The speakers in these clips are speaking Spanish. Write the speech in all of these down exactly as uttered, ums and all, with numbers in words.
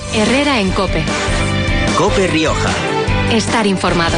Herrera en COPE. COPE Rioja. Estar informado.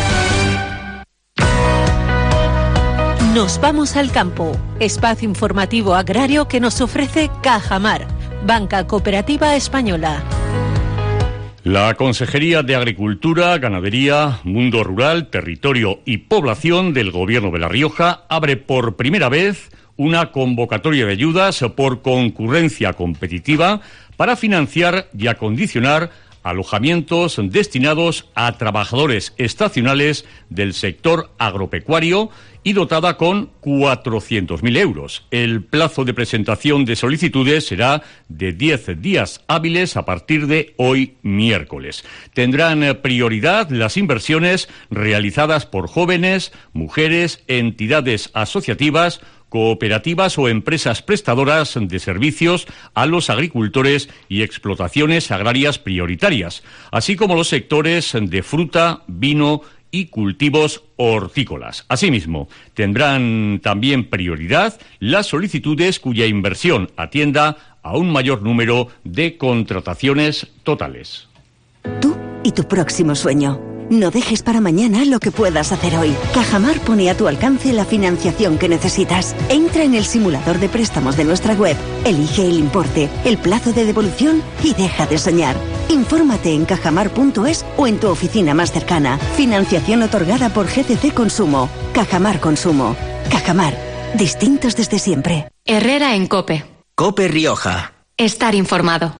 Nos vamos al campo. Espacio informativo agrario que nos ofrece Cajamar, Banca Cooperativa Española. La Consejería de Agricultura, Ganadería, Mundo Rural, Territorio y Población del Gobierno de La Rioja abre por primera vez una convocatoria de ayudas por concurrencia competitiva para financiar y acondicionar alojamientos destinados a trabajadores estacionales del sector agropecuario y dotada con cuatrocientos mil euros. El plazo de presentación de solicitudes será de diez días hábiles a partir de hoy miércoles. Tendrán prioridad las inversiones realizadas por jóvenes, mujeres, entidades asociativas, cooperativas o empresas prestadoras de servicios a los agricultores y explotaciones agrarias prioritarias, así como los sectores de fruta, vino y cultivos hortícolas. Asimismo, tendrán también prioridad las solicitudes cuya inversión atienda a un mayor número de contrataciones totales. Tú y tu próximo sueño. No dejes para mañana lo que puedas hacer hoy. Cajamar pone a tu alcance la financiación que necesitas. Entra en el simulador de préstamos de nuestra web, elige el importe, el plazo de devolución y deja de soñar. Infórmate en cajamar punto es o en tu oficina más cercana. Financiación otorgada por G C C Consumo. Cajamar Consumo. Cajamar. Distintos desde siempre. Herrera en COPE. COPE Rioja. Estar informado.